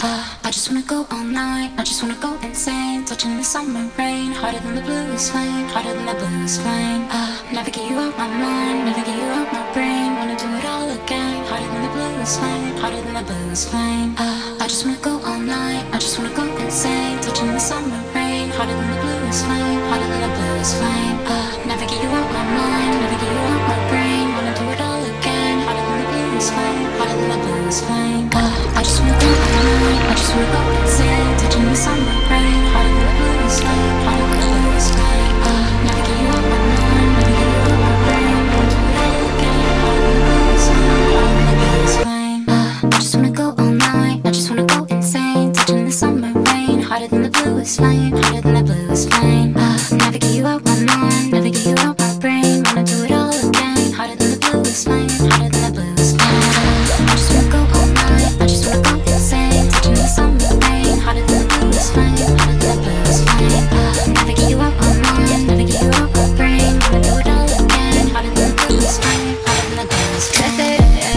I just wanna go all night, I just wanna go insane. Touching the summer rain, harder than the bluest flame, harder than the bluest flame. Never get you out my mind, never get you out my brain. Wanna do it all again, harder than the bluest flame, harder than the bluest flame. I just wanna go all night, I just wanna go insane. Touching the summer rain, harder than the bluest flame, harder than the bluest flame. Never get you out my mind, never get you out my brain. Wanna do it all again, harder than the bluest flame, harder than the bluest flame. I just wanna go all night, I just wanna go insane. Touching the summer rain, harder than the bluest flame, harder than the bluest flame. Never get you out my mind, never get you out my brain. Wanna do it all again, harder than the bluest flame, harder than the bluest flame. I just wanna go all night, I just wanna go insane. Touching the summer rain, harder than the bluest flame, harder than the bluest flame. Never get you out my mind, never get you out my brain. Wanna do it all again, harder than the bluest flame, harder than the bluest flame. I just wanna go all night, I just wanna go insane. Touching the summer rain, harder than the bluest flame, harder than the bluest flame. Never get you out my mind, never get you out my brain. Wanna do it all again, harder than the bluest flame, harder than the bluest flame.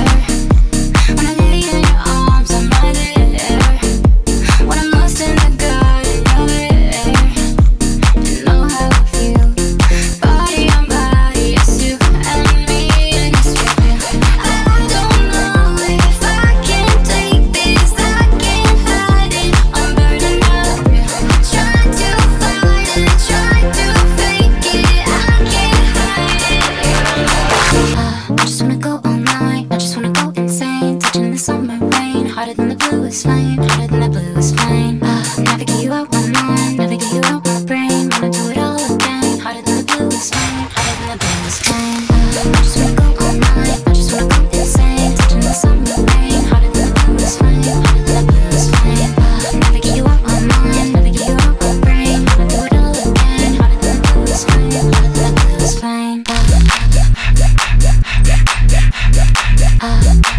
When I lay in your arms, I'm right there. When I'm lost in the garden, you're there. You know how I feel. Body on body, it's you and me, and it's real. I don't know if I can take this, I can't hide it. I'm burning up. Try to fight it, try to fake it. I can't hide it. I just wanna go all night, I just wanna go insane. Touching the summer rain, harder than the bluest flame, harder than the bluest flame. Never get you out my mind, never get you out my brain. Wanna do it all again, harder than the bluest flame, harder than the bluest flame. I just wanna go all night, I just wanna go insane. Touching the summer rain, harder than the bluest flame, harder than the bluest flame. Never get you out my mind, never get you out my brain. Wanna do it all again, harder than the bluest flame, harder than the bluest flame.